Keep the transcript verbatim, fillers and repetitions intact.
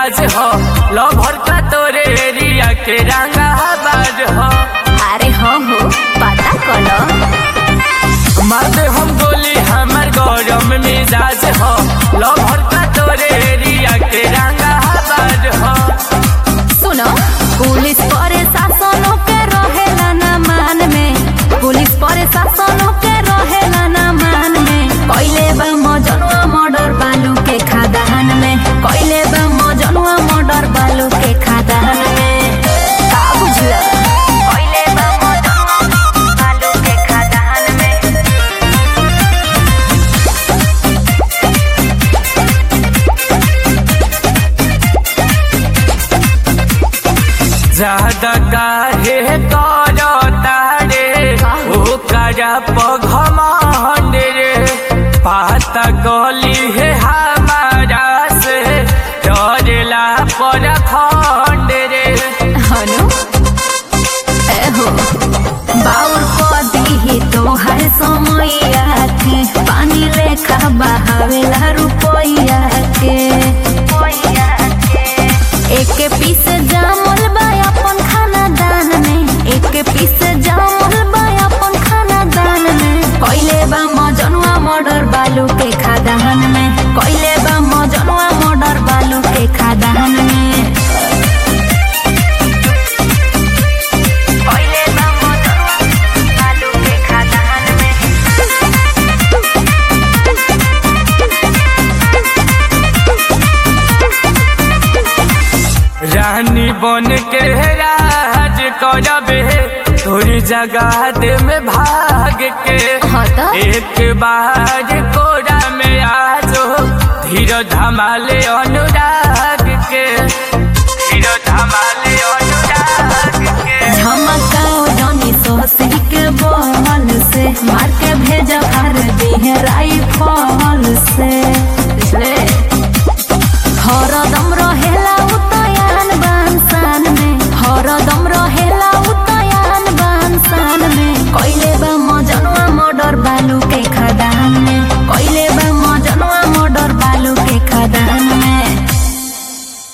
मिजाज हो लभर का तोरे एरिया के रंगा बाज हो। अरे हो हो पता कलो मारते हम गोली हमार गौरम मिजाज हो लभर का तोरे एरिया के रंगा बाज हो। सुनो पुलिस पर शासनों के रहेला ना मान में, पुलिस पर शासनों के रहेला ना मान में। कोइले बा मजनुआ मर्डर बालू के खादान में, कोइले बा मजनुआ मर्डर बालू के खादान में। का बुझला कोइले बा मजनुआ बालू के खादान में। ज्यादा काहे करो तारे ओ करा पघमंड रे, पाता गली है हमारा से डरेला पर खंड रे। हनु एहो बाउर को दी तो हर समय के पानी लेखा बहावेला रुपया के। एक पीस जामल बा अपन खाना दान में, एक पीस जामल बा अपन खाना दान में। कोइले बा मजनुआ मर्डर बालू के खादान में, कोइले बा मजनुआ मर्डर बालू के खादान में। कोइले बा मजनुआ बालू के खादान में। रानी बन के राज करबे तोरी जगह दे में भाग के। हाँ तो? एक बार कोरा में आजो धीरो धमाले अनुराग के, धीरो धमाले अनुराग के। झमकाओ जनी सोसी के बोल से मार के भेजा हर दी है राई